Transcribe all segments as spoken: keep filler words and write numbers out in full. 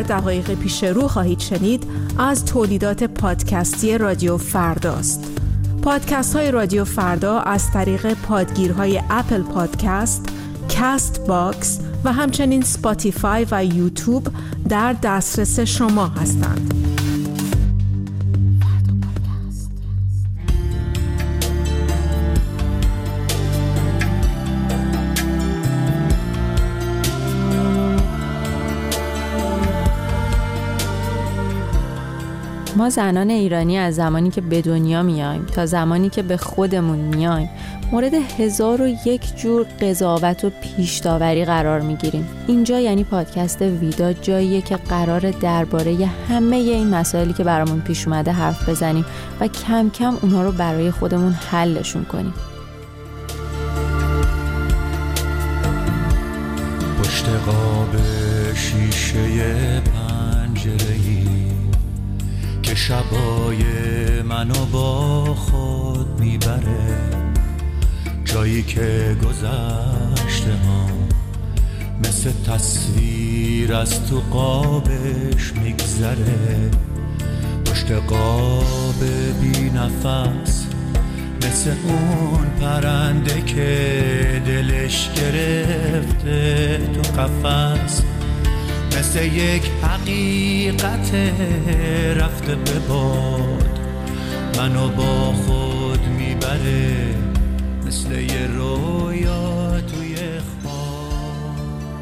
دقایق پیش رو خواهید شنید از تولیدات پادکستی رادیو فرداست. پادکست های رادیو فردا از طریق پادگیرهای اپل پادکست، کست باکس و همچنین سپاتیفای و یوتیوب در دسترس شما هستند. ما زنان ایرانی از زمانی که به دنیا میایم تا زمانی که به خودمون میایم مورد هزار و یک جور قضاوت و پیش داوری قرار میگیریم. اینجا یعنی پادکست ویدا جاییه که قرار درباره همه این مسائلی که برامون پیش اومده حرف بزنیم و کم کم اونها رو برای خودمون حلشون کنیم. پشت قاب شیشه پنجره‌ای که شبای منو با خود میبره، جایی که گذشته ها مثل تصویر از تو قابش میگذره. پشت قاب بی نفس مثل اون پرنده که دلش گرفته تو قفس، مثل یک حقیقت رفته به باد منو با خود میبره، مثل یه رویا توی خواب.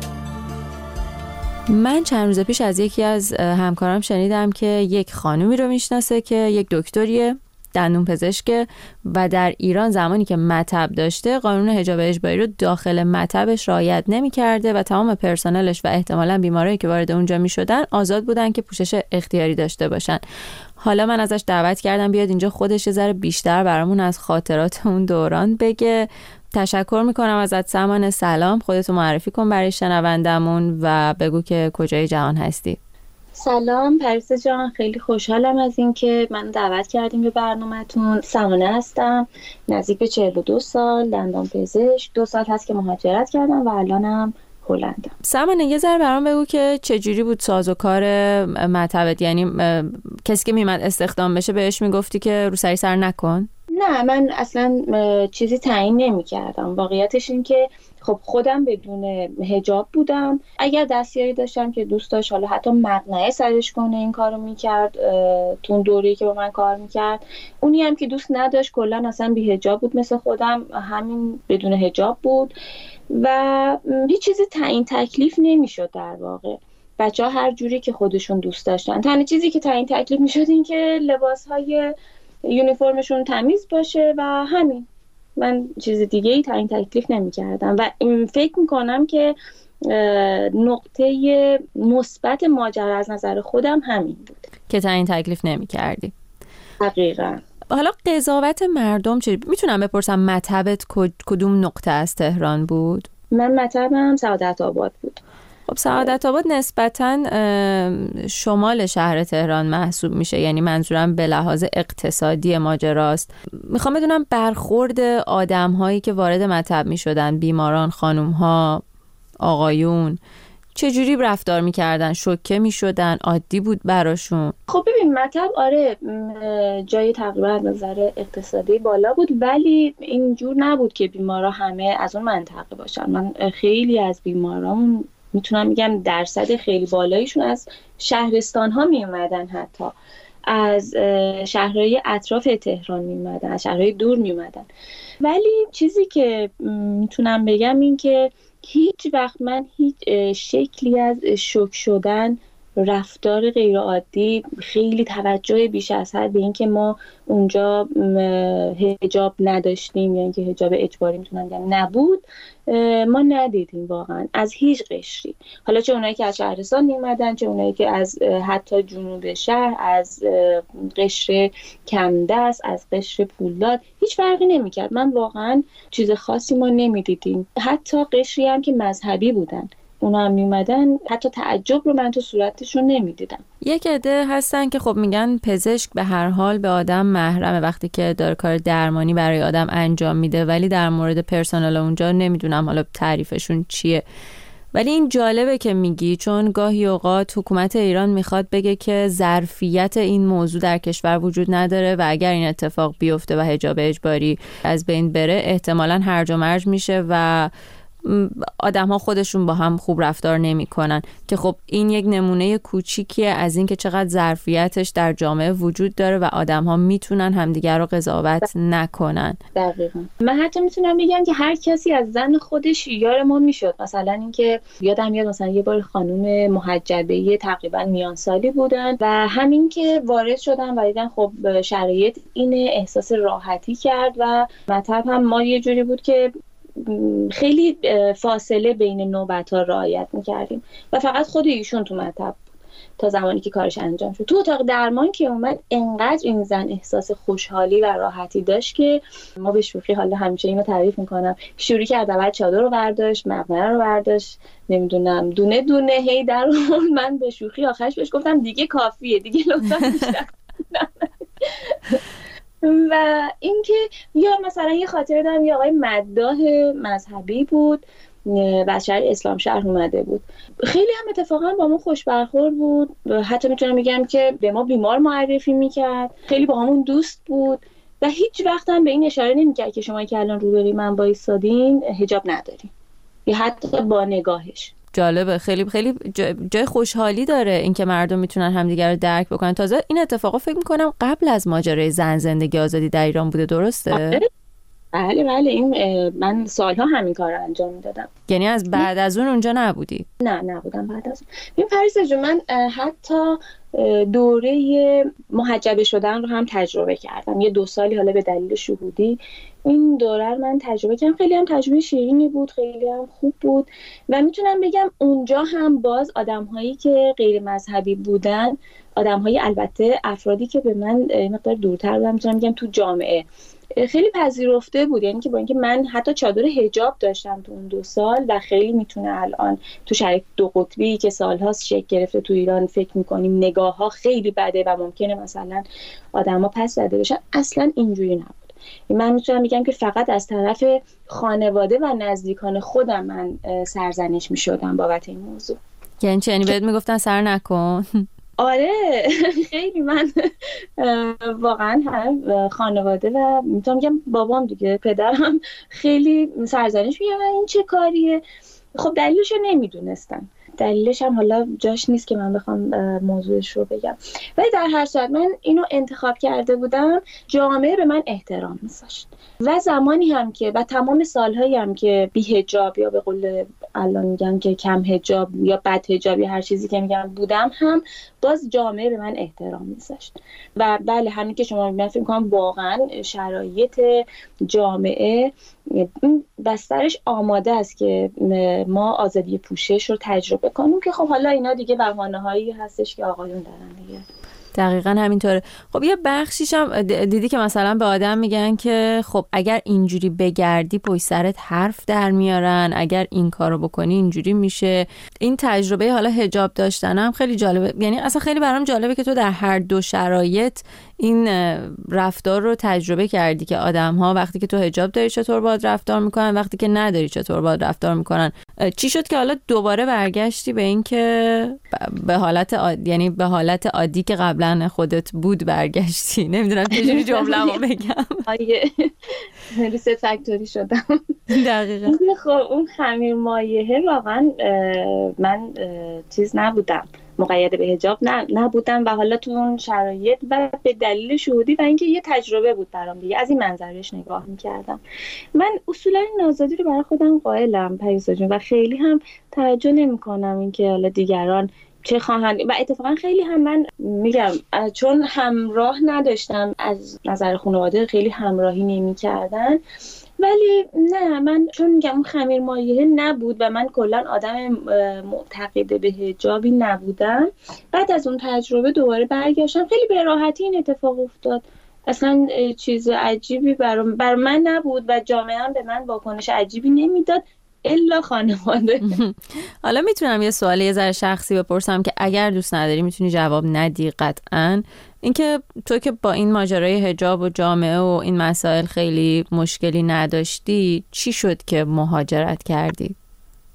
من چند روز پیش از یکی از همکارام شنیدم که یک خانومی رو میشناسه که یک دکتریه، دندون پزشکه و در ایران زمانی که مطب داشته قانون حجاب اجباری رو داخل مطبش رعایت نمی‌کرده و تمام پرسنلش و احتمالاً بیمارایی که وارد اونجا می‌شدن آزاد بودن که پوشش اختیاری داشته باشن. حالا من ازش دعوت کردم بیاد اینجا خودش یه ذره بیشتر برامون از خاطرات اون دوران بگه. تشکر میکنم ازت سمانه. سلام، خودتو معرفی کن برای شنوندمون و بگو که کجای جهان هستی. سلام پریسا جان، خیلی خوشحالم از این که من دعوت کردیم به برنامه‌تون. سمانه هستم، نزدیک به چهل و دو سال، دندان پزشک. دو سال هست که مهاجرت کردم و الانم هلندم. سمانه یه ذره برام بگو که چجوری بود سازوکار مطبت؟ یعنی کسی که میمد استخدام بشه بهش میگفتی که رو سری سر نکن؟ نه، من اصلا چیزی تعیین نمی کردم. واقعیتش این که خب خودم بدون حجاب بودم. اگر دستیاری داشتم که دوست داشت حالا حتی مقنعه سرش کنه این کارو میکرد، تو اون دوره‌ای که با من کار میکرد. اونی هم که دوست نداشت کلا اصلا بی حجاب بود مثل خودم، همین بدون حجاب بود و هیچ چیزی تعیین تکلیف نمیشد. در واقع بچه‌ها هر جوری که خودشون دوست داشتن. تنها چیزی که تعیین تکلیف میشد این که لباس‌های یونیفرمشون تمیز باشه و همین. من چیز دیگه ای تعیین تکلیف نمی کردم و فکر میکنم که نقطه مثبت ماجرا از نظر خودم همین بود که تعیین تکلیف نمی کردی. دقیقاً. حالا قضاوت مردم چی؟ میتونم بپرسم مطبت کدوم نقطه از تهران بود؟ من مطبم سعادت آباد بود. خب سعادت آباد نسبتاً شمال شهر تهران محسوب میشه، یعنی منظورم به لحاظ اقتصادی ماجراست. میخوام بدونم برخورد آدم هایی که وارد مطب میشدن، بیماران، خانوم ها، آقایون، چجوری رفتار میکردن؟ شوکه میشدن؟ عادی بود براشون؟ خب ببین مطب آره جای تقریبا از نظر اقتصادی بالا بود، ولی اینجور نبود که بیمارا همه از اون منطقه باشن. من خیلی از بیماران میتونم بگم درصد خیلی بالایشون از شهرستان ها می اومدن، حتی از شهرهای اطراف تهران می اومدن، از شهرهای دور می اومدن. ولی چیزی که میتونم بگم این که هیچ وقت من هیچ شکلی از شوک شدن، رفتار غیر عادی، خیلی توجه بیش از حد به این که ما اونجا حجاب نداشتیم یا اینکه حجاب اجباری میتونم بگم نبود، ما ندیدیم واقعا از هیچ قشری. حالا چه اونایی که از شهرستان میومدن، چه اونایی که از حتی جنوب شهر، از قشر کمدست، از قشر پولدار، هیچ فرقی نمیکرد. من واقعا چیز خاصی ما نمیدیدیم. حتی قشری هم که مذهبی بودن اونا هم میومدن، حتی تعجب رو من تو صورتشون نمیدیدم. یک عده هستن که خب میگن پزشک به هر حال به آدم محرمه وقتی که داره کار درمانی برای آدم انجام میده، ولی در مورد پرسنل اونجا نمیدونم حالا تعریفشون چیه. ولی این جالبه که میگی، چون گاهی اوقات حکومت ایران میخواد بگه که ظرفیت این موضوع در کشور وجود نداره و اگر این اتفاق بیفته و حجاب اجباری از بین بره احتمالاً هرج و مرج میشه و آدم ها خودشون با هم خوب رفتار نمی کنن، که خب این یک نمونه کوچیکیه از این که چقدر ظرفیتش در جامعه وجود داره و آدم ها میتونن همدیگر رو قضاوت نکنن. دقیقاً. من حتی میتونم بگم که هر کسی از زن خودش یار ما میشد. مثلا اینکه یادم میاد مثلا یه بار خانم محجبه تقریبا میان سالی بودن و همین که وارد شدن و دیدن خب شرایط اینه، احساس راحتی کرد و مطلب هم ما یه جوری بود که خیلی فاصله بین نوبت‌ها رعایت می‌کردیم و فقط خود ایشون تو مطب تا زمانی که کارش انجام شد. تو اتاق درمان که اومد انقدر این زن احساس خوشحالی و راحتی داشت که ما به شوخی حالا همیشه اینو تعریف میکنم، شروع کرد اول چادر رو برداشت، مقنعه رو برداشت، نمیدونم دونه دونه هی در اون. من به شوخی آخرش بهش گفتم دیگه کافیه، دیگه لطفا بیشتر. و اینکه یا مثلا یه خاطره دارم، یه آقای مداح مذهبی بود، از شهر اسلام شهر اومده بود، خیلی هم اتفاقا با ما خوش برخورد بود، حتی میتونم بگم که به ما بیمار معرفی میکرد، خیلی با همون دوست بود و هیچ وقت هم به این اشاره نمیکرد که شما که الان روبروی من وایسادین حجاب ندارین، یا حتی با نگاهش. جالبه، خیلی خیلی جای خوشحالی داره اینکه مردم میتونن همدیگر رو درک بکنن. تازه این اتفاقا فکر میکنم قبل از ماجرای زن زندگی آزادی در ایران بوده، درسته؟ بله بله، این من سالها همین کار رو انجام میدادم. یعنی از بعد از اون اونجا نبودی؟ نه نبودم بعد از اون. این پریسا جون، من حتی دوره محجبه شدن رو هم تجربه کردم، یه دو سالی حالا به دلیل شهودی این دوره رو من تجربه کردم. خیلی هم تجربه شیرینی بود، خیلی هم خوب بود و میتونم بگم اونجا هم باز آدم‌هایی که غیر مذهبی بودن، آدم‌های البته افرادی که به من مقدار دورتر بودن، میتونم بگم تو جامعه خیلی پذیرفته بود. یعنی که با اینکه من حتی چادر حجاب داشتم تو اون دو سال و خیلی میتونه الان تو شرایط دو قطبی که سالهاست شکل گرفته تو ایران فکر میکنیم نگاه ها خیلی بده و ممکنه مثلا آدم ها پس زده بشن، اصلا اینجوری نبود. من میتونم بگم که فقط از طرف خانواده و نزدیکان خودم من سرزنش میشدم بابت این موضوع. یعنی چه؟ یعنی بهت میگفتن سر نکن؟ آره خیلی، من واقعا هم خانواده و میتونم بگم بابام دیگه، پدرم خیلی سرزنش میگن این چه کاریه. خب دلیلش رو نمیدونستم، دلیلش هم حالا جاش نیست که من بخوام موضوعش رو بگم، ولی در هر صورت من اینو انتخاب کرده بودم، جامعه به من احترام میذاشت و زمانی هم که و تمام سالهایی هم که بی حجاب یا به قول الان میگن که کم حجاب یا بد حجاب یا هر چیزی که میگن بودم، هم باز جامعه به من احترام میذاشت. و بله همین که شما میگن فکر می‌کنم واقعا شرایط جامعه بسترش آماده است که ما آزادی پوشش رو تجربه کنیم، که خب حالا اینا دیگه بهانه‌هایی هستش که آقایون دارن دیگه. دقیقاً همینطوره. خب یه بخشیش هم دیدی که مثلا به آدم میگن که خب اگر اینجوری بگردی پشت سرت حرف در میارن، اگر این کارو بکنی اینجوری میشه. این تجربه حالا حجاب داشتن هم خیلی جالبه، یعنی اصلا خیلی برام جالبه که تو در هر دو شرایط این رفتار رو تجربه کردی که آدم‌ها وقتی که تو حجاب داری چطور باهات رفتار میکنن، وقتی که نداری چطور باهات رفتار میکنن. چی شد که حالا دوباره برگشتی به این که به حالت عادی، یعنی به حالت عادی که قبلا خودت بود برگشتی؟ نمیدونم چجوری جمله‌مو بگم. آیه ریست فکتوری شدم. دقیقاً. خب اون خمیر مایحه واقعا من چیز نبودم، مقید به حجاب نه نبودم و حالا تو اون شرایط و به دلیل شهودی و اینکه یه تجربه بود برام دیگه، از این منظرش نگاه می‌کردم. من اصولا این آزادی رو برای خودم قائلم پریسا جون و خیلی هم توجه نمی‌کنم اینکه حالا دیگران چه خواهند. و اتفاقا خیلی هم من میگم چون همراه نداشتم، از نظر خانواده خیلی همراهی نمی‌کردن، ولی نه من چون میگم اون خمیر مایحه نبود و من کلا آدم معتقد به حجابی نبودم، بعد از اون تجربه دوباره برگشتم، خیلی به راحتی این اتفاق افتاد. اصلا چیز عجیبی برام بر من نبود و جامعه هم به من واکنش عجیبی نمیداد الا خانواده. حالا میتونم یه سوال یه ذره شخصی بپرسم که اگر دوست نداری میتونی جواب ندی قطعاً، اینکه تو که با این ماجرای حجاب و جامعه و این مسائل خیلی مشکلی نداشتی، چی شد که مهاجرت کردی؟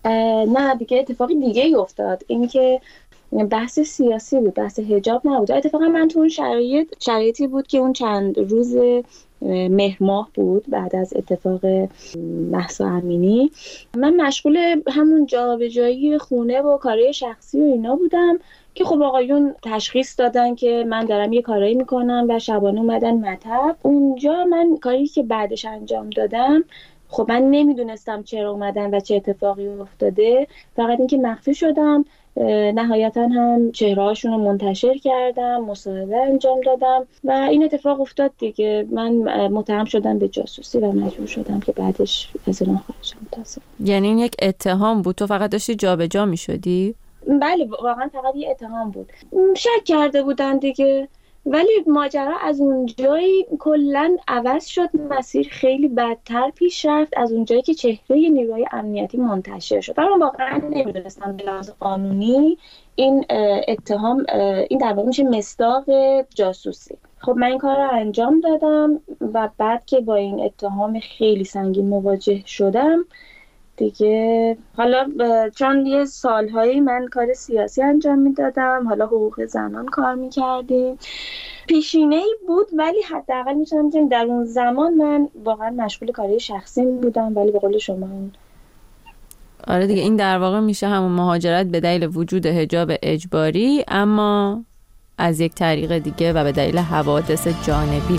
نه دیگه اتفاق دیگه ای افتاد، این که بحث سیاسی بود، بحث حجاب نبود. اتفاقا من تو اون شرایط شرایطی بود که اون چند روز مهر ماه بود بعد از اتفاق مهسا امینی، من مشغول همون جابجایی خونه و کارهای شخصی و اینا بودم که خب آقایون تشخیص دادن که من دارم یه کارایی میکنم و شبانه اومدن مطب. اونجا من کاری که بعدش انجام دادم، خب من نمیدونستم چرا اومدن و چه اتفاقی افتاده، فقط اینکه مخفی شدم. نهایتا هم چهرهاشون رو منتشر کردم، مصاحبه انجام دادم و این اتفاق افتاد دیگه. من متهم شدم به جاسوسی و مجبور شدم که بعدش از ایران خارج شم. متاسفم. یعنی این یک اتهام بود، تو فقط داشتی جابجا می‌شدی؟ بله واقعا فقط یه اتهام بود، شک کرده بودن دیگه. ولی ماجرا از اونجایی کلن عوض شد، مسیر خیلی بدتر پیش رفت از اونجایی که چهره نیروهای امنیتی منتشر شد. من واقعا نمیدونستم به لحاظ قانونی این اتهام این در واقع میشه مصداق جاسوسی. خب من این کار رو انجام دادم و بعد که با این اتهام خیلی سنگین مواجه شدم دیگه، حالا چون یه سالهایی من کار سیاسی انجام میدادم، حالا حقوق زنان کار میکردیم، پیشینه‌ای بود، ولی حداقل میتونم بگم در اون زمان من واقعا مشغول کاری شخصی بودم. ولی به قول شما اون آره دیگه، این در واقع میشه همون مهاجرت به دلیل وجود حجاب اجباری، اما از یک طریق دیگه و به دلیل حوادث جانبی.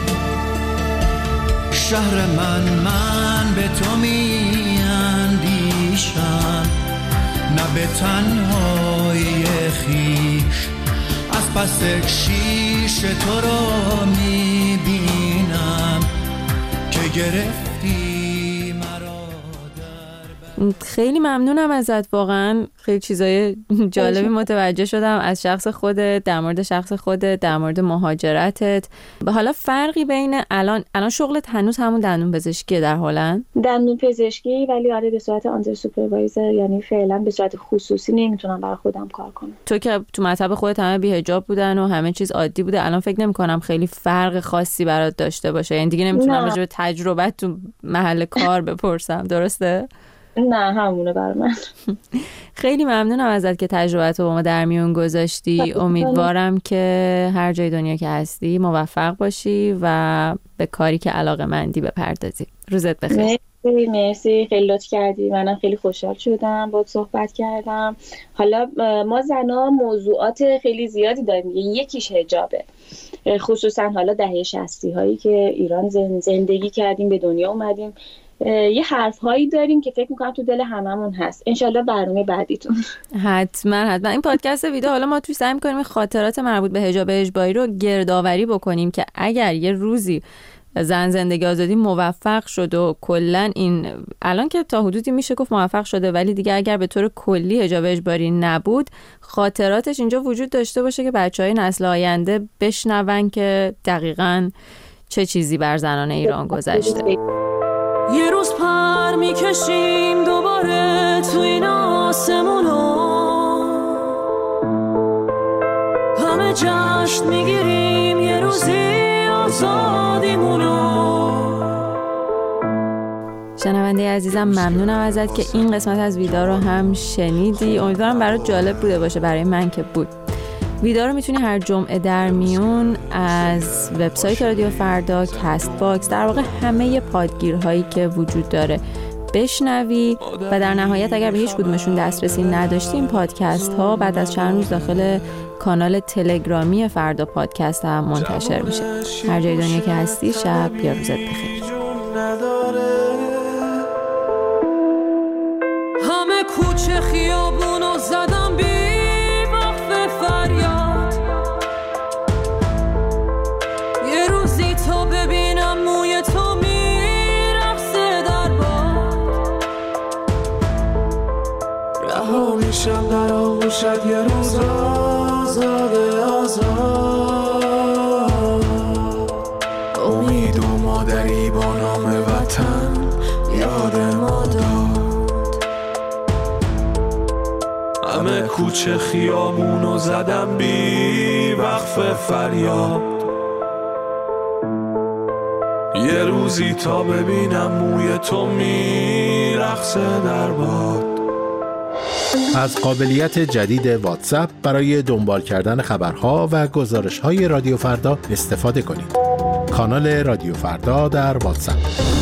شهر من من به تو میاندیشم، نه به تنهایی خویش، از پس شیش تو رو میبینم که گرفتی مرا در. خیلی ممنونم ازت، واقعا خیلی چیزای جالبی متوجه شدم از شخص خودت، در مورد شخص خودت، در مورد مهاجرتت. به حالا فرقی بین الان الان شغلت هنوز همون دندون پزشکی در هلند؟ دندون پزشکی، ولی آره به صورت آندر سوپروایزر، یعنی فعلا به صورت خصوصی نمیتونم برای خودم کار کنم. تو که تو مطب خودت همه بی حجاب بودن و همه چیز عادی بوده، الان فکر نمی‌کنم خیلی فرق خاصی برات داشته باشه، یعنی دیگه نمیتونم راجع به تجربت تو محل کار بپرسم، درسته؟ نه همونه برای من. خیلی ممنونم ازت که تجربت رو با ما در میون گذاشتی. امیدوارم که هر جای دنیا که هستی موفق باشی و به کاری که علاقه‌مندی بپردازی. روزت بخیر. مرسی مرسی، خیلی لطف کردی، منم خیلی خوشحال شدم باهات صحبت کردم. حالا ما زنا موضوعات خیلی زیادی داریم، یکیش حجابه، خصوصا حالا دهه شصتی هایی که ایران زندگی کردیم، به دنیا اومدیم، یه حرف هایی داریم که فکر میکنم تو دل هممون هست. انشالله برنامه بعدیتون حتما حتما این پادکست ویدیو حالا ما توی سعی میکنیم خاطرات مربوط به حجاب اجباری رو گردآوری بکنیم که اگر یه روزی زن زندگی آزادی موفق شد و کلا این الان که تا حدودی میشه گفت موفق شده، ولی دیگه اگر به طور کلی حجاب اجباری نبود، خاطراتش اینجا وجود داشته باشه که بچهای نسل آینده بشنون که دقیقاً چه چیزی بر زنان ایران گذشته. یه روز پر میکشیم دوباره تو این آسمونا، همه جشن میگیریم یه روزی آزادیمونو. شنونده عزیزم ممنونم ازت که این قسمت از ویدا رو هم شنیدی. امیدوارم برات جالب بوده باشه، برای من که بود. ویدا رو میتونی هر جمعه در میون از وبسایت رادیو فردا، کست باکس، در واقع همه پادگیرهایی که وجود داره بشنوی. و در نهایت اگر به هیچ کدومشون دسترسی نداشتی، این پادکست ها بعد از چند روز داخل کانال تلگرامی فردا پادکست هم منتشر میشه. هر جای دنیا که هستی، شب یا روزت بخیر. همه کوچه خیابونو زدم بی وقف فریاد، یه روزی تا ببینم موی تو میرقصه در باد، رها میشم در آغوشت یه روز آزاده آزاد. امید و مادری با نام وطن یاد ما داد، همه کوچه خیابونو زدم بی وقف فریاد، یه روزی تا ببینم موی تو میرقصه در باد. از قابلیت جدید واتساپ برای دنبال کردن خبرها و گزارش‌های رادیو فردا استفاده کنید. کانال رادیو فردا در واتساپ.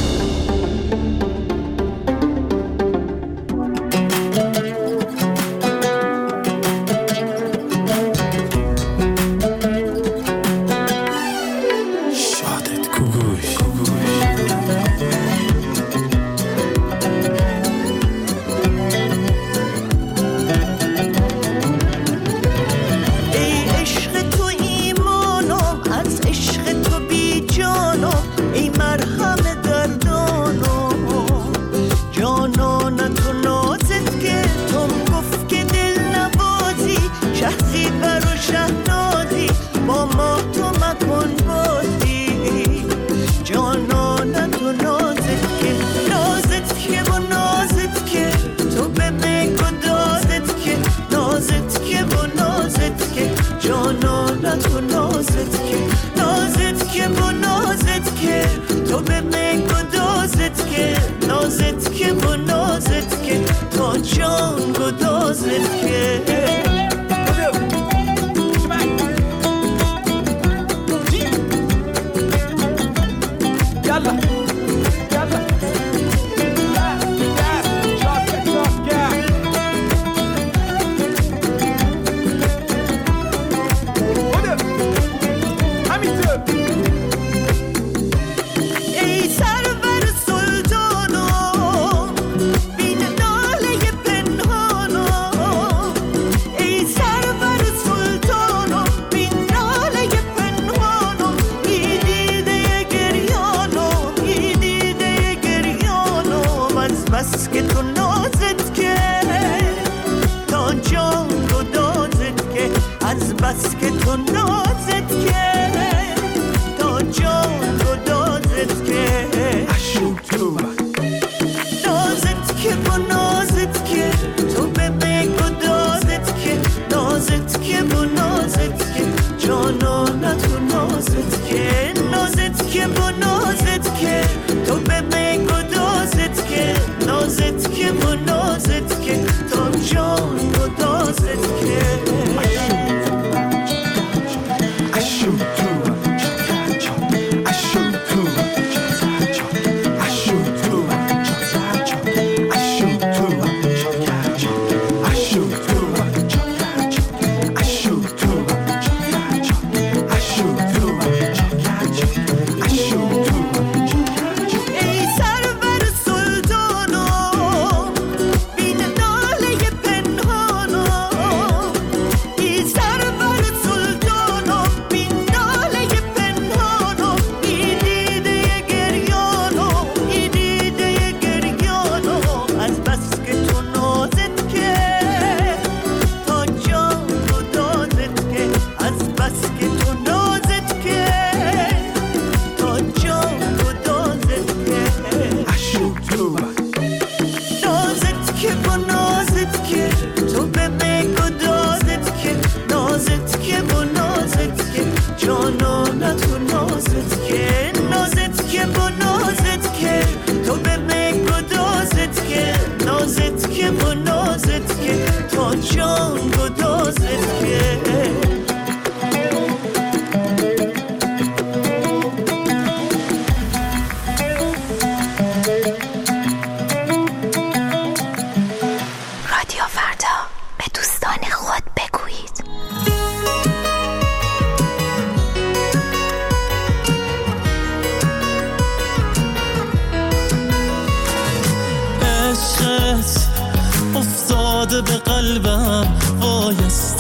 افتاده به قلبم وای از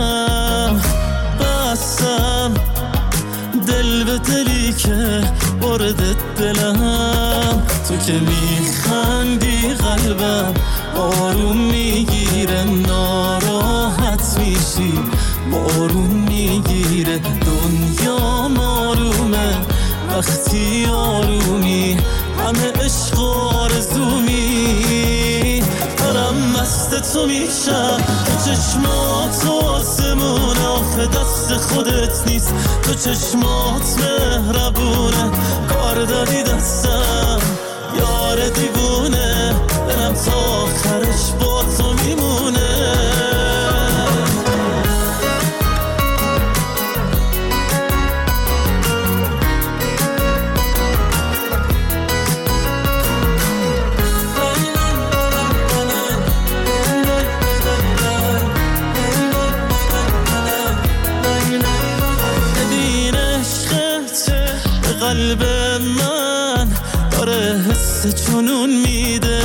دلم بستم دل به دلی که برده دلم تو که میخندی قلبم آروم میگیره ناراحت میشی بارون میگیره دنیا آرومه وقتی آرومی همه عشق و آرزومی دارم مست تو میشم تو چشمات و آسمون آخه دست خودت نیست تو چشمات مهربونه کار دادی دستم یار دیوونه دلم تا آخرش با تو میمونه قلب من داره حس جنون میده.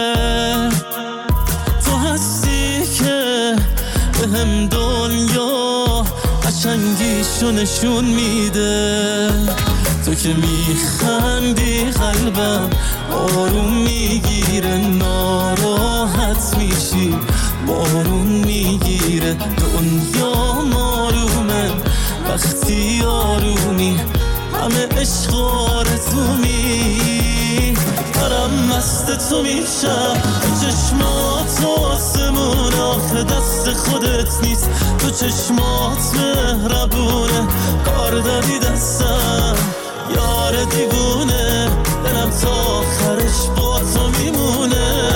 تو هستی که به هم دنیا قشنگیشو نشون میده. تو که میخندی قلبم آروم میگیره، ناراحت میشی بارون میگیره. دنیا آرومه وقتی آرومی، همه عشق آرزومی. دارم مست تو میشم، تو چشمات آسمون، آخه دست خودت نیست. تو چشمات مهربونه، کار دادی دستم یار دیوونه. دلم تا آخرش با تو میمونه.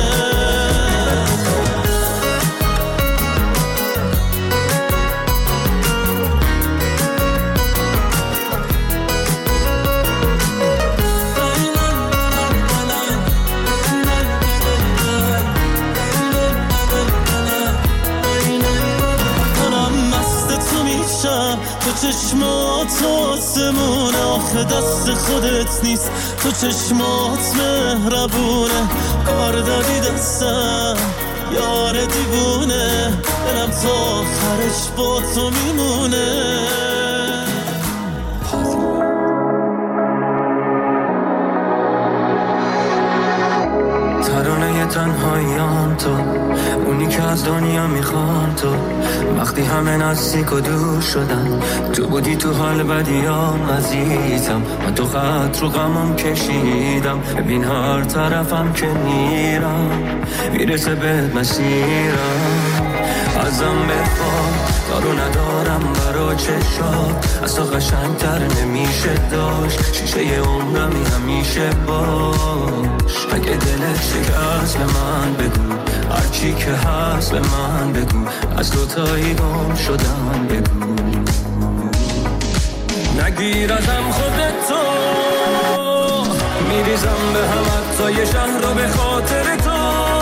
تو چشمات آسمون، آخه دست خودت نیست. تو چشمات مهربونه، کار دادی دستم یار دیوونه. دلم تا آخرش با تو میمونه. ترانه تنهاییام تو، اونی که از دنیا میخوام تو. وقتی همه نزدیک و دور شدن، تو بودی تو حال بدیام عزیزم. من تو خط رو غمم کشیدم، ببین هر طرفم که میرم میرسه بهت مسیرم. ازم بخواه دارو ندارم برا چشات، از تو قشنگتر نمیشه داشت. شیشه عمرمی همیشه باش. اگه دلت شکست به من بگو، هرچی که هست به من بگو. از دوتایی گم شدم بگو. نگیر ازم خودتو، میریزم به هم حتی یه شهر رو به خاطر تو.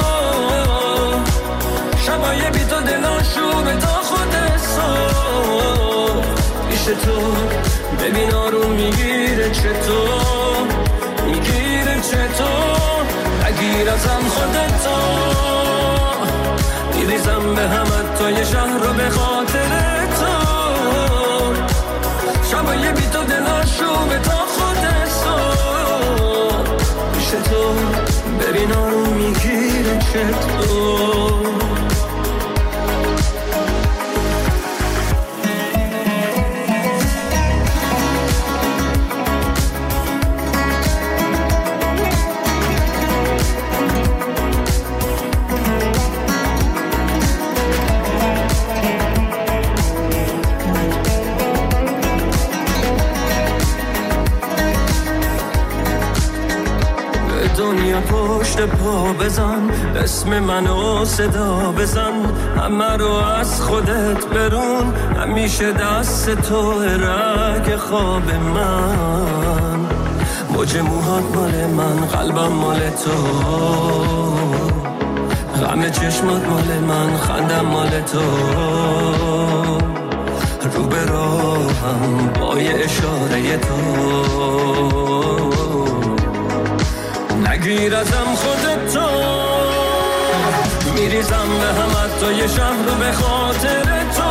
شبای بی تو دلاشو به تا خودت سو. پیش تو ببین آروم میگیره چطور، میگیره چطور. نگیر ازم خودتو، میریزم به هم حتی یه شهر رو به خاطر تو. شبای بی تو دلاشو به تا خودت سو. پیش تو ببین آروم میگیره چطور. دنیا پشت پا بزن، اسم منو صدا بزن. همه رو از خودت برون، همیشه دست تو رگ خواب من. موج موهات مال من، قلبم مال تو. غم چشمات مال من، خندم مال تو. رو به راهم با یه اشاره تو. نگیر ازم خودتو، میریزم به هم حتی یه شهر رو به خاطر تو.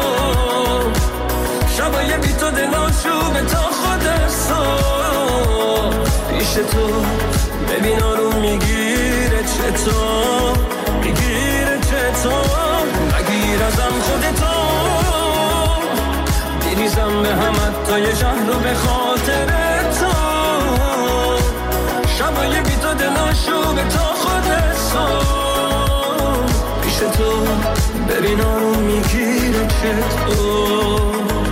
شبای بی تو دلاشو به تا خودت سو. پیش تو ببین آروم میگیره چطور، میگیره چطور. نگیر ازم خودتو، میریزم به هم حتی یه شهر رو به خاطر تو. شبای بی تو دلاشو به تا خودت سو. پیش تو ببین آروم میگیره چطور.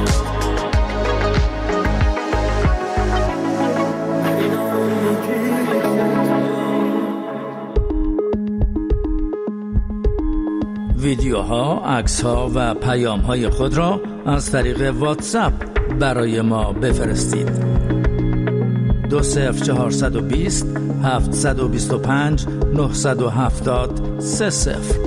ویدیوها، عکس‌ها و پیام‌های خود را از طریق واتساپ برای ما بفرستید. دو صفر چهارصد و بیست هفتصد و بیست و پنج نهصد و هفتاد سه صفر.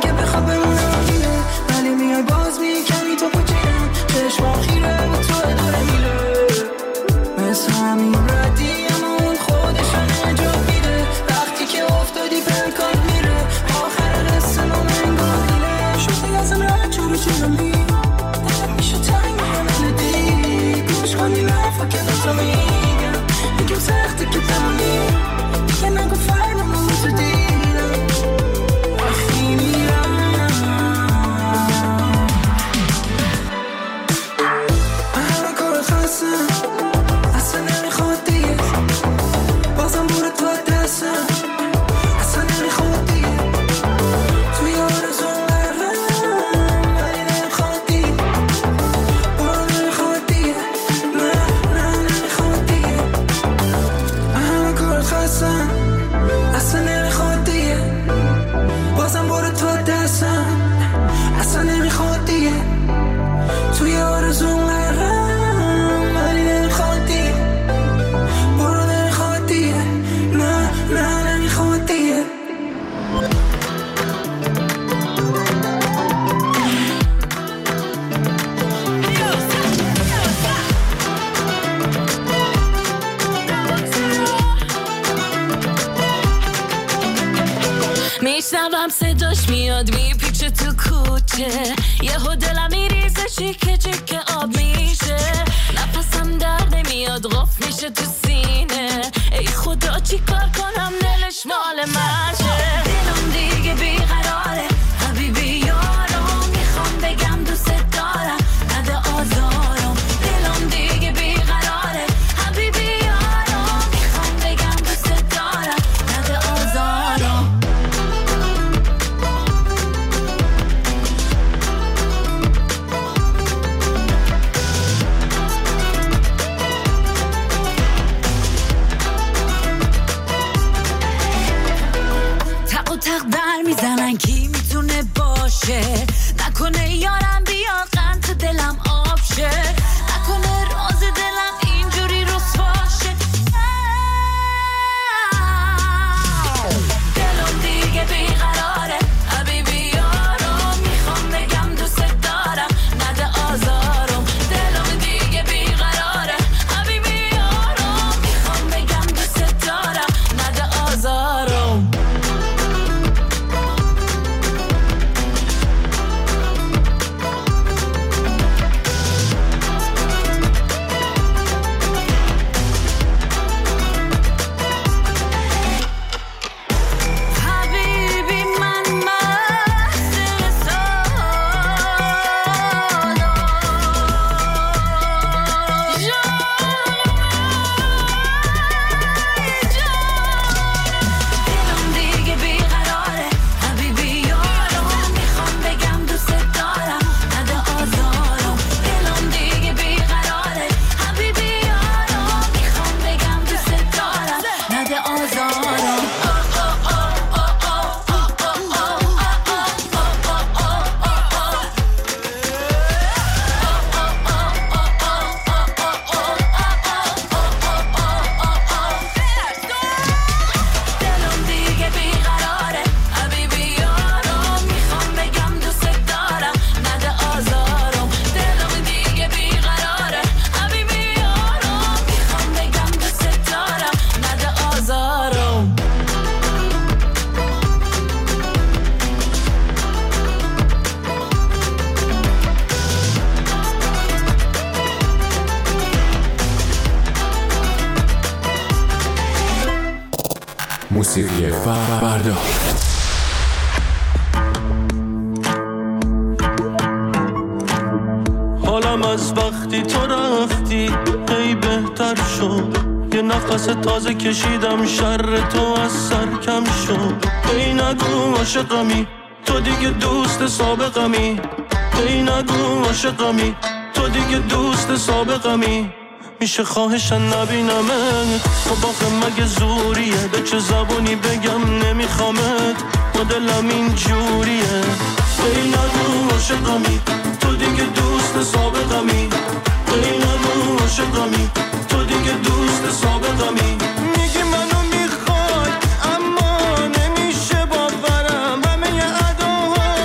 اگه بخواب بمونم میره، ولی میای باز میکنی تو پاچینم، چشمام خیره و تو اداره میره، مثل همین ردی اما اون خودشون جا میره، وقتی که افتادی پرکان میره، آخر قصه ما منگاه میره، شدی ازم رد چورو چورم بی دلم میشه تنگ ملدی، گوش کنی نفا که بسا میگم یکم سخته که تمامی دیگه نگو فرنم رو تو دیدم وقتی میرم همه کار خستم اصلا نمیخواد دیگه بازم بوره تو دستم اصلا نمیخواد دیگه توی آرزون برم ولی نمیخواد دیگه برو نمیخواد دیگه نه نه نمیخواد دیگه همه کار خستم اصلا نمیخواد دیگه بازم برو تو دستم اصلا نمیخواد دیگه توی آرزون برم ولی نمیخواد دیگه برو نمیخواد دیگه نه نه نمیخواد دیگه میشنوم صداش میاد میپیچه تو کوچه یهو دلم میریزه چیکه چیکه آب میشه نفسم در نمیاد قف میشه تو سینه ای خدا چی کار کنم دلش مال منشه دلم دیگه بیقراره حبیبی یارم میخوام بگم دوست دارم نده آزارم دلم دیگه بیقراره حبیبی یارم میخوام بگم دوست دارم نده آزارم تق و تق بر میزنن کی میتونه باشه نکنه یارم بیا قند تو دلم آب شه نکنه راز دلم اینجوری رسواشه دلم دیگه بیقراره حبیبی یارم میخوام بگم دوست دارم نده آزارم دلم دیگه بیقراره حبیبی یارم میخوام بگم دوست دارم نده آزارم حبیبی من مست سالم دلم دیگه بیقراره حبیبی یارم میخوام بگم دوست دارم نده آزارم دلم دیگه بیقراره حبیبی یارم میخوام بگم دوست دارم نده آزارم دلم دیگه بیقراره حبیبی یارم میخوام بگم دوست دارم نده آزارم دلم دیگه بیقراره حبیبی یارم میخوام بگم دوست دارم نده آزارم موسیقی فردا. حالم از وقتی تو رفتی هی بهتر شد یه نفس تازه کشیدم شر تو از سر کم شد هی نگو عاشقمی تو دیگه دوست سابقمی هی نگو عاشقمی تو دیگه دوست سابقمی میشه خواهشن نبینمت خب آخه مگه زوریه به چه زبونی بگم نمیخوامت مدلم این جوریه ای نگو عاشقمی تو دیگه دوست سابقمی ای نگو عاشقمی تو دیگه دوست سابقمی میگی منو میخوای اما نمیشه باورم همه ی اداها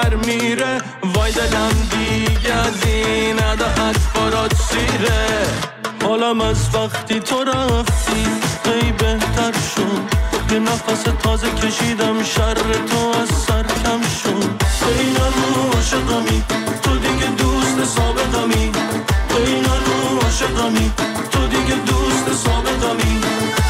سر میره، وای دلم دیگه از این عداعت برات سیره. حالم از وقتی تو رفتی ای بهتر شد، یه نفس تازه کشیدم، شر تو از سر کم شد. ای نگو عاشقمی تو دیگه دوست سابقمی، ای نگو عاشقمی تو دیگه دوست سابقمی.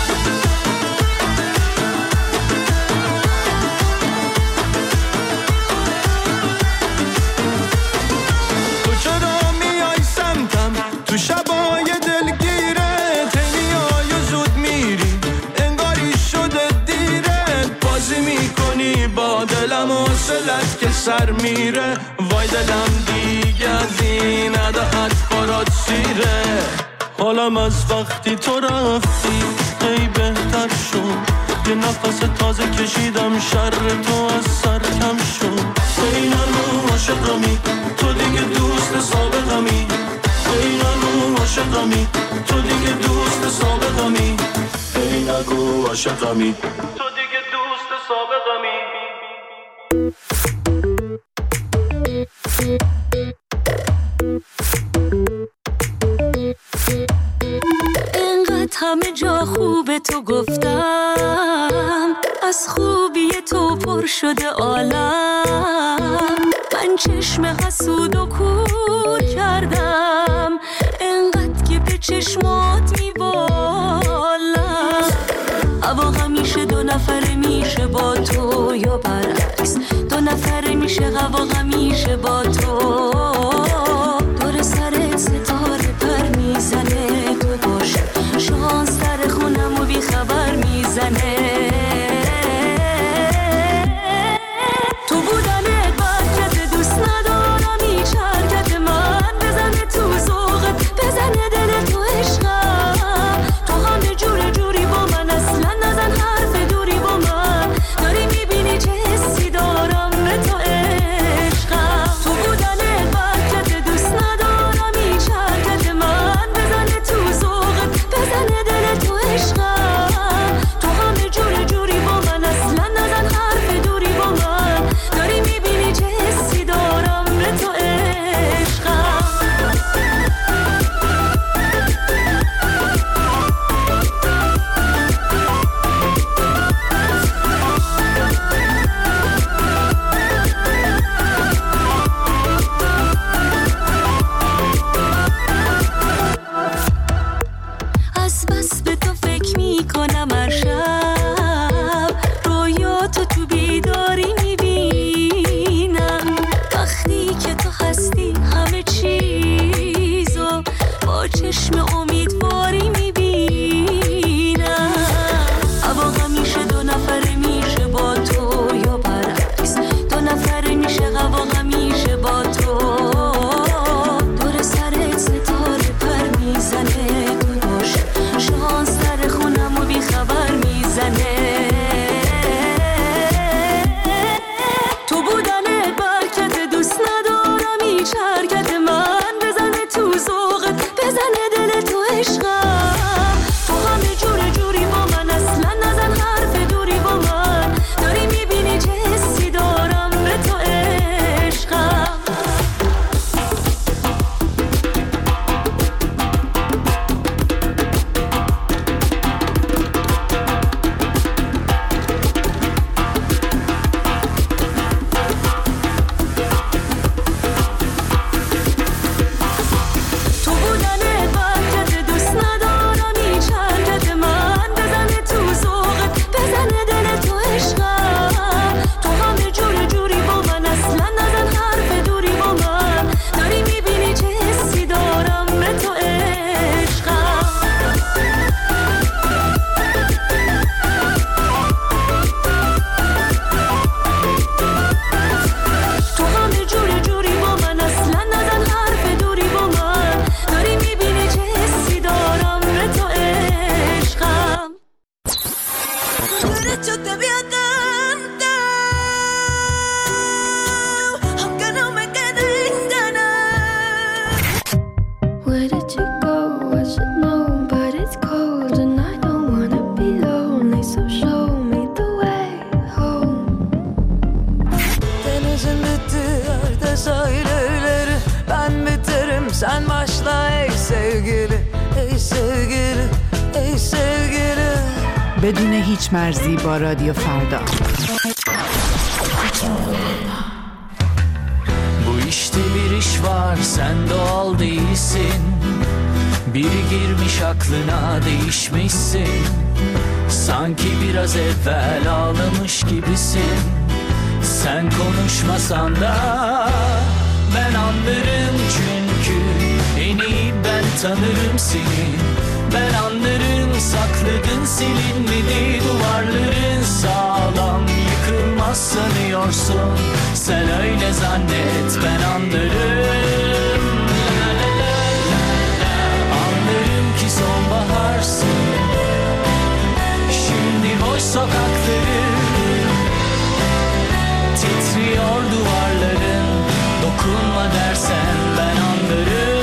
تو چرا میای سمتم تو شبای دلگیره، تیمیای زود میری انگاری شده دیره، بازی میکنی با دلم و حوصلت که سر میره، وای دلم دیگه از این عداعت برات سیره. حالم از وقتی تو رفتی ای بهتر شد، یه نفس تازه کشیدم، شر تو از سر کم شد. ای نگو عاشقمی تو دیگه دوست سابقمی، ای نگو عاشقمی تو دیگه دوست سابقمی، ای نگو عاشقمی تو دیگه دوست سابقمی. انقدر همه جا خوبه تو گفتم، از خوبی تو پر شده عالم، من چشم حسود و کور کردم، انقدر که به چشمات میبالم. هوا همیشه دو نفره میشه با تو یا برعکس، دو نفره میشه هوا همیشه با تو، دور سرت ستاره پر میزنه، تو باش شانس در خونم و بی خبر میزنه. تو بودنت برکت دوست ندارم، هیچ حرکت من بزنه تو ذوقت، بزنه دل تو عشقم، تو همه جور جوری با من، اصلا نزن حرف دوری با من، داری میبینی چه حسی دارم به تو عشقم. تو بودنت برکت دوست ندارم، هیچ حرکت من بزنه تو ذوقت، بزنه دل تو عشقم، تو همه جور جوری با من، اصلا نزن حرف دوری با من، داری میبینی چه حسی دارم به تو عشقم. از بس به تو فکر میکنم هر شب، رویاتو تو بیداری میبینم، وقتی که تو هستی همه چیزو با چشم امیدواری میبینم. هوا همیشه دو نفره میشه با تو یا برعکس، دو نفره میشه هوا همیشه با تو، دور سرت ستاره پر میزنه، تو باش شانس در خونم و بی خبر میزنه. تو بودنت برکت دوست ندارم، هیچ حرکت من بزنه تو ذوقت، بزنه دل تو Sen başla ey sevgili, ey sevgili, ey sevgili. بدون هیچ مرزی با رادیو فردا. Bu işte bir iş var, sen doğal değilsin. Biri girmiş aklına, değişmişsin. Sanki biraz evvel ağlamış gibisin. Sen konuşmasan da ben anlarım, çünkü en iyi ben tanırım seni. Ben anlarım, sakladın silinmedi duvarların, sağlam yıkılmaz sanıyorsun. Sen öyle zannet, ben anlarım. La la la la la. Anlarım ki sonbaharsın. Şimdi boş sokakları, titriyor duvarların. Dokunma dersen ben anlarım.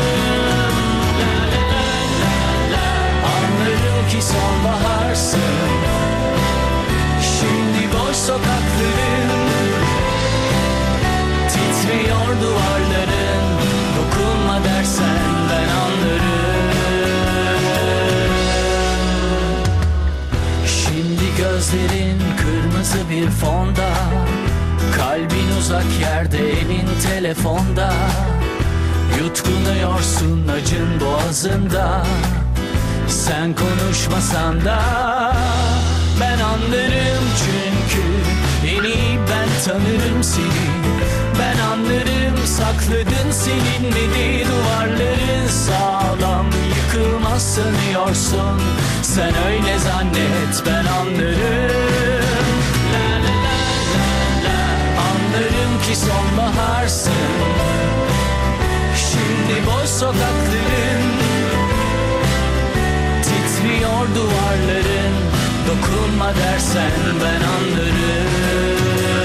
Ki sonbaharsın. Şimdi boş sokakların, titriyor duvarların. Dokunma dersen ben anlarım. Şimdi gözlerin kırmızı bir fonda, kalbin uzak yerde, elin telefonda. Yutkunuyorsun acın boğazında. Sen konuşmasan da ben anlarım, çünkü en iyi ben tanırım seni. Ben anlarım, sakladın silinmedi duvarların, sağlam yıkılmaz sanıyorsun. Sen öyle zannet, ben anlarım. La la la la la. Anlarım ki sonbaharsın. Şimdi boş sokakların, titriyor duvarların. Dokunma dersen ben anlarım.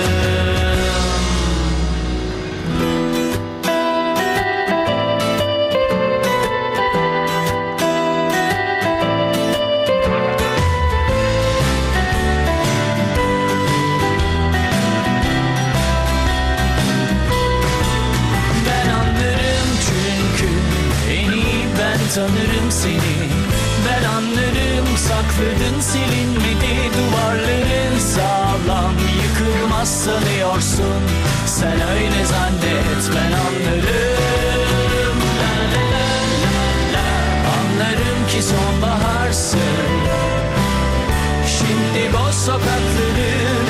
Ben anlarım, çünkü en iyi ben tanırım seni. Ben anlarım, sakladın silinmedi duvarların, sağlam yıkılmaz sanıyorsun. Sen öyle zannet, ben anlarım. La la la la la. Anlarım ki sonbaharsın. Şimdi boş sokakların,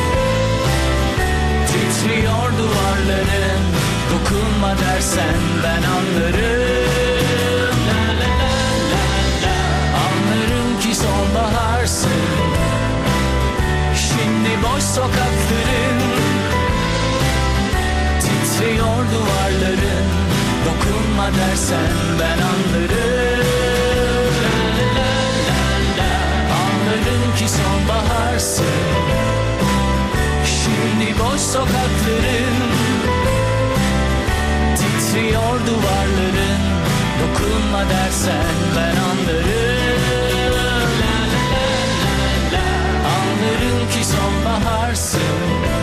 titriyor duvarların. Dokunma dersen ben anlarım. La la la la la. Anlarım ki sonbaharsın. Şimdi boş sokakların, titriyor duvarların. Dokunma dersen ben anlarım. La la la la. Anlarım ki sonbaharsın. Şimdi boş sokakların, titriyor duvarların. Dokunma dersen ben anlarım. La la la la la. Anlarım ki sonbaharsın.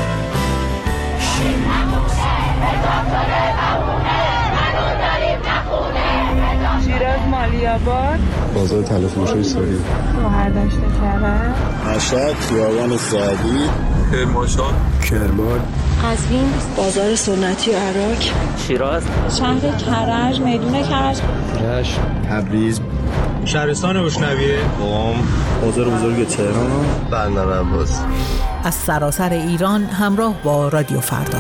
شیراز مالیاباد بازار تلفروشی ساری شهرداشت کرد مشهد خیابان سعدی کرمانشاه کرمان قزوین بازار سنتی و عراق شیراز شهر کرج میدون کرج رشت تبریز شهرستان بشنویه قم بازار بزرگ تهران بندر عباس. از سراسر ایران همراه با رادیو فردا.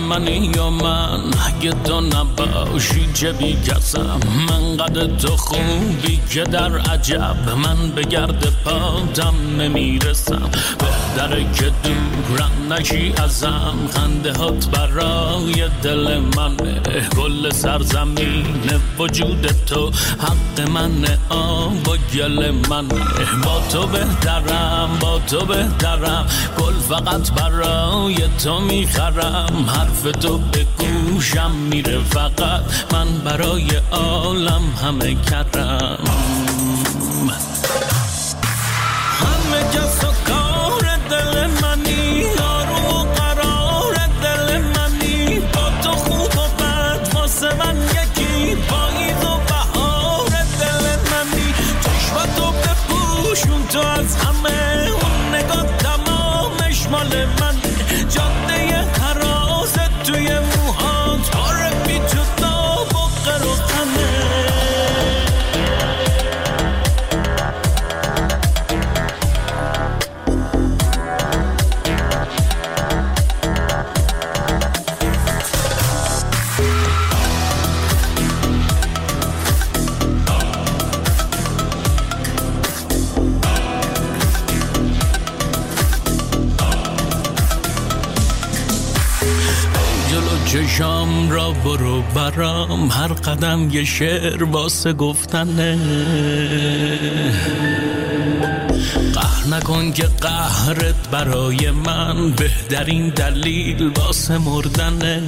منی یا من، اگه تو نباشی چه بی کسم. من قد تو خوبی که در عجب، من به گرد پاتم نمیرسم. بهتره که دورم نشی ازم، خنده هات برای دل منه. کل سرزمین وجود تو حق منه، آب و گل منه. با تو بهترم، با تو بهترم، گل فقط برای تو میخرم. حرف تو به گوشم میره فقط، من برای عالم همه کردم. همه کس و کار دل منی، آروم و قرار دل منی. با تو خوب و بد واسه من یکی، پاییز و بهار دل منی. چشماتو بپوشون تو از همه، اون نگاه تمامش مال من. جاده حراست توی موهات، باره بی تو داب و قروخنه. چشام را برو برام، هر قدم یه شعر واسه گفتنه. قهر نکن که قهرت برای من بهترین دلیل واسه مردنه.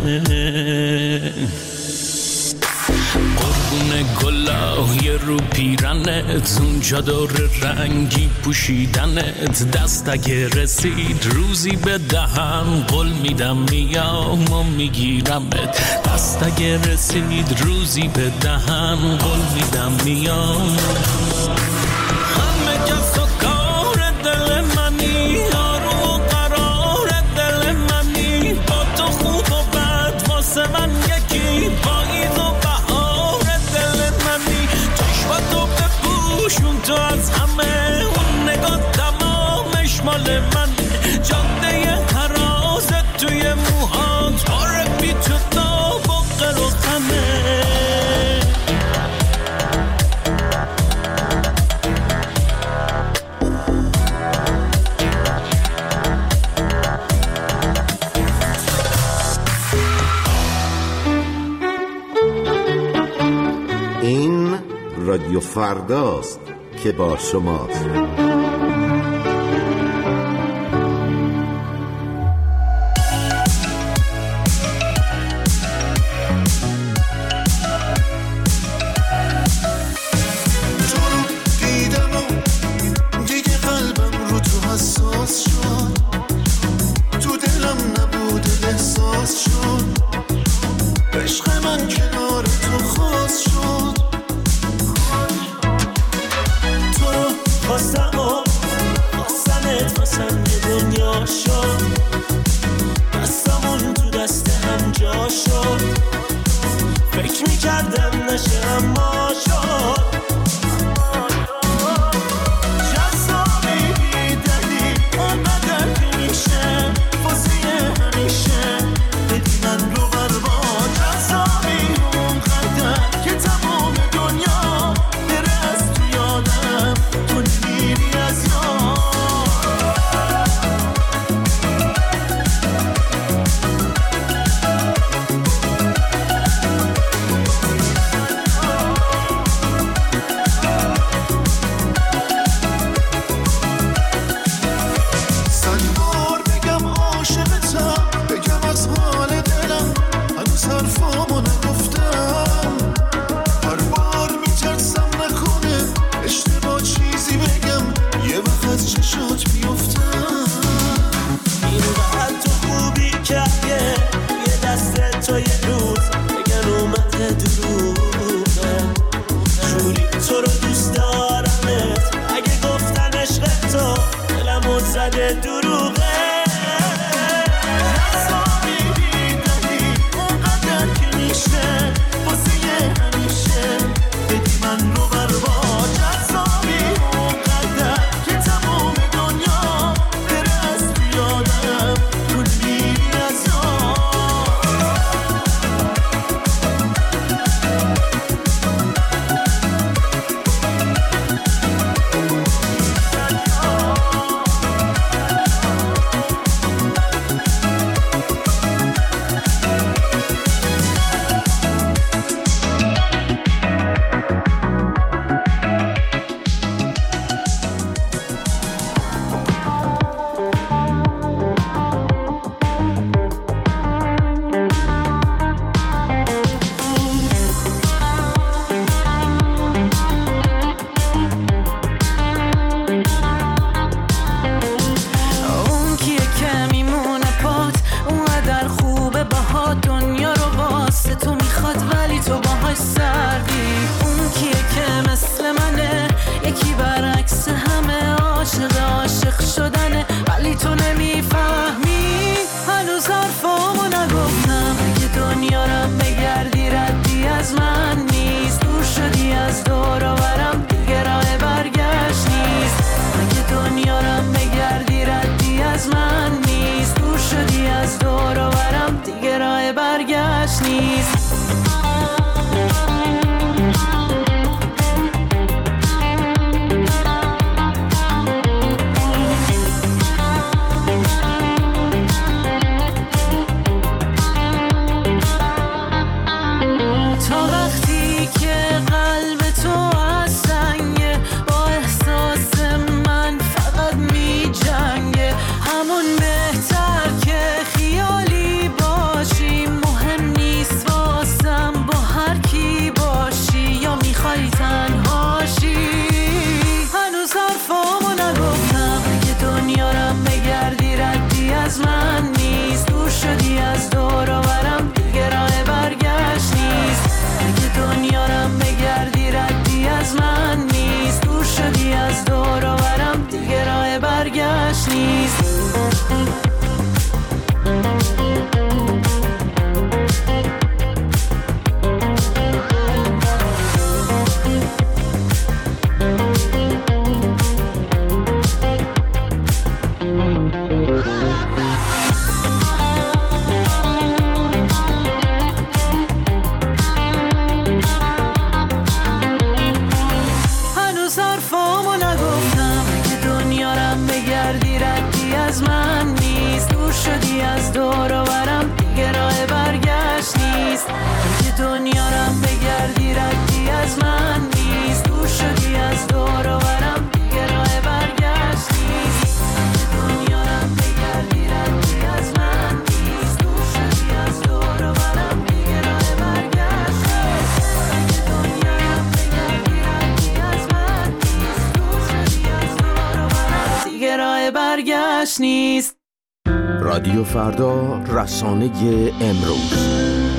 قربون گلای رو پیرنت، اون چادر رنگی پوشیدنت. دست اگه رسید روزی به دهن، قول میدم میام و میگیرمت. دست اگه رسید روزی به دهن، قول میدم میام. همه کس و کار دل منی، آروم و قرار دل منی. با تو خوب و بد واسه من یکی، پاییز و بهار دل منی. چشماتو بپوشون تو از همه، اون نگاه تمامش مال من. جاده حراست توی موهات، باره بی تو داب و قروخنه. این رادیو فرداست که با شماست. از دور و برم دیگه راه برگشت نیست. اگه دنیا رم بگردی ردی از من نیست. دور شدی از دور و برم دیگه راه برگشت نیست. نیست. رادیو فردا، رسانه امروز.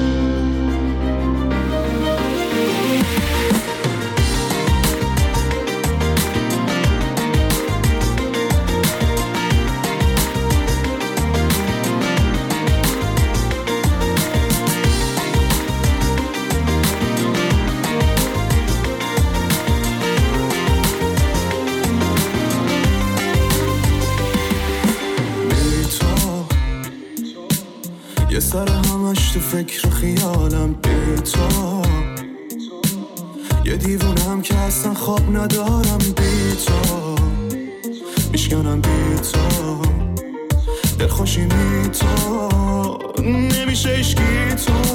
سر همش تو فکر خیالم بی تو، یه دیوونم که اصلا خواب ندارم بی تو، میشکنم بی تو، دلخوشی می تو، نمیشه اشکی تو،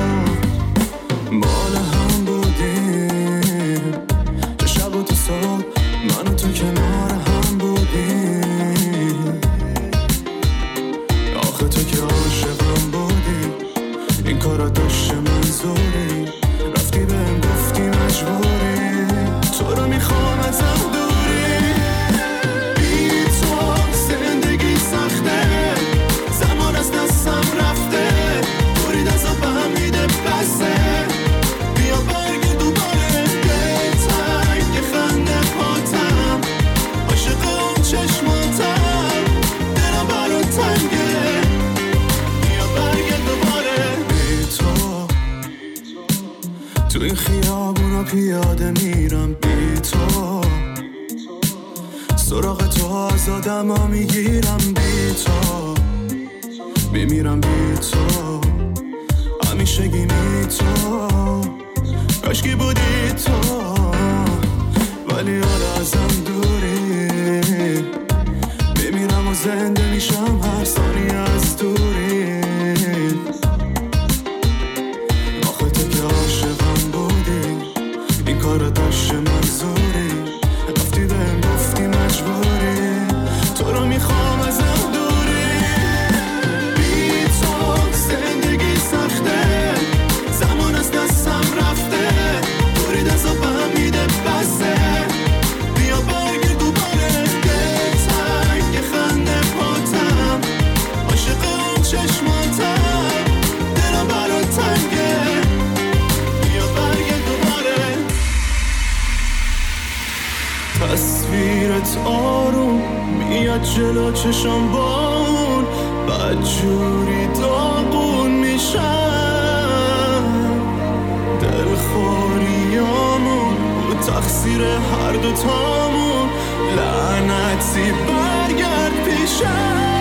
مال هم بودیم تو شب و تو صبح، من و تو کنار هم بودیم، آخه تو که عاشقم بودی، این کارا داشته منظوری، رفتی بهم گفتی مجبوری، تو رو میخوام ازم دوری، بی تو زندگی سخته، زمان از دستم رفته، دوری دستم فهمیده بسه، بیا برگ دوباره بهتن که خنده پاتم، عاشق اون چشماتم، دلم برات تنگه، بیا برگ دوباره بی تو، تو این خیابونا پیاده میرم بی تو، سراغ تو آزادم ها میگیرم بی تو، میمیرم بی تو، همیشه گیمی تو، کاشکی بودی تو، ولی حالا ازم دوری، میمیرم و زنده میشم هر ثانیه از دوری، آخه تو که عاشقم بودی، این کارا داشته منظوری، رفتی بهم گفتی مجبوری، تو رو میخوام ازم دوری، بی تو زندگی سخته، زمان از دستم رفته، دوری دستم فهمیده بسه، بیا برگرد دوباره بهتن که خنده پاتم، عاشق اون چشماتم، دلم برات تنگه، بیا برگرد دوباره، تصویرت آروم میاد جلو چشم بان، بدجوری داغون میشم، دلخوریامو تقصیر هر دوتامون، لعنتی برگرد پیشم.